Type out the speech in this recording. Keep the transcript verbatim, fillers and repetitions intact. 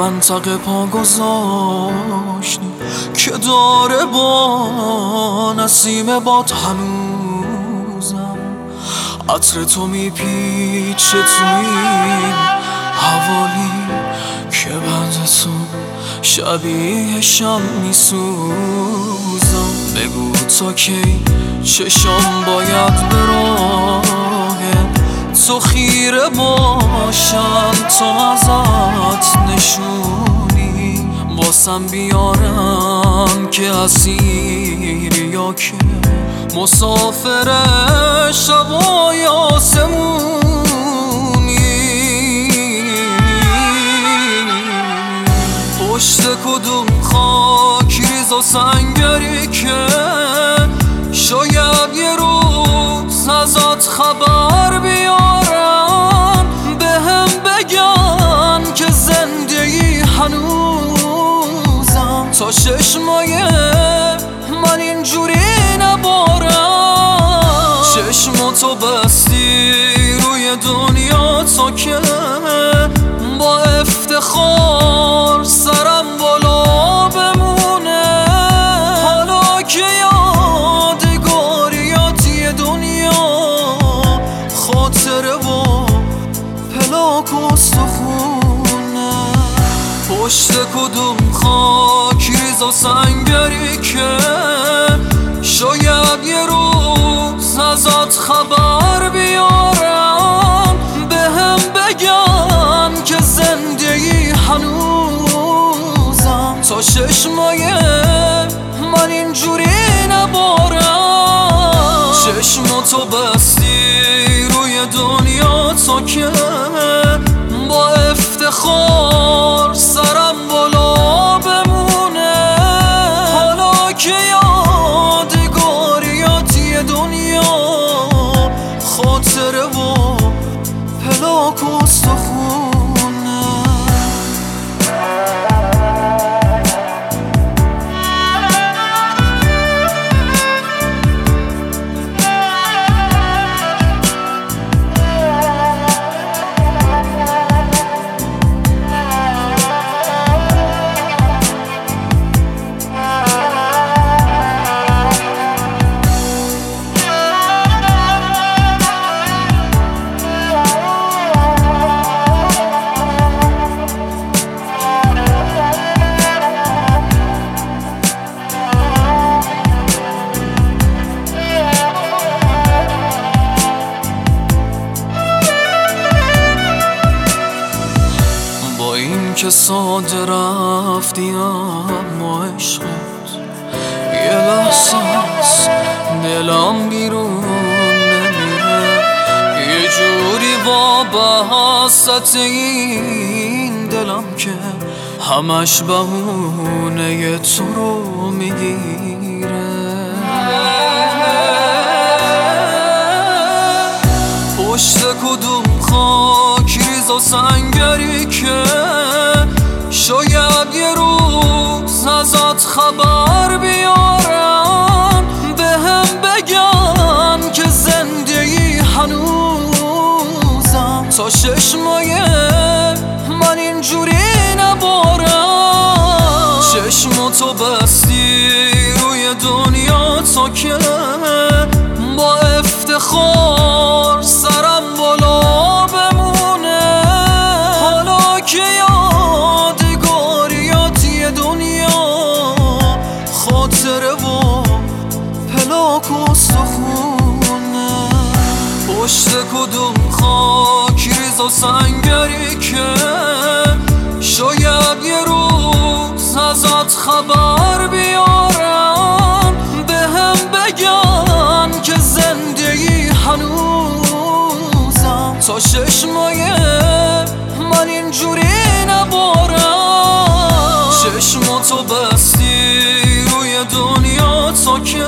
منطقه پا گذاشتی که داره با نسیم باد هنوزم عطر تو میپیچه تو این حوالی که بعد تو شبیه شم میسوزم. بگو تا کی چشم باید به راه تو خیره باشم، تو ازت نشونی باسم بیارم که اسیری یا که مسافر شبای آسمونی. پشت کدوم خاک ریز و سنگری که شاید یه روز ازت خبر بیارم، به هم بگن که زندگی هنوزم تا چشمای من اینجوری نبارم. چشماتو بستی روی دنیا تا که با افتخار سرم بالا بمونه. حالا که یادگاریات یه دنیا خاطره و پلاک و استخونه. پشت کدوم خاک ریز و سنگری که شاید یه روز ازت خبر بیارم، به هم بگن که زندگی هنوزم تا چشمای من اینجوری نبارم. چشماتو بستی روی دنیا تا که با افتخار سرم بالا بمونه. حالا که یادگاریات یه دنیا خاطره و پلاک و استخونه. که ساده رفتی اما عشقت یه لحظه است دلم بیرون نمیره. یه جوری وابسته این دلم که همش بهونه تو رو میگیره. پشت کدوم خاک ریز و سنگری که شاید یه روز ازت خبر بیارم، به هم بگن که زندگی هنوزم تا چشمای من اینجوری نبارم. چشماتو بستی روی دنیا تا که با افتخار سرم بالا بمونه. حالا که یادگاریات یه دنیا خاطره و پلاک و استخونه. پشت کدوم خاک ریز و سنگری که شاید یه روز ازت خبر بیارم، به هم بگن که زندگی هنوزم تا چشمای من اینجوری نبارم. چشماتو بستی روی دنیا تا که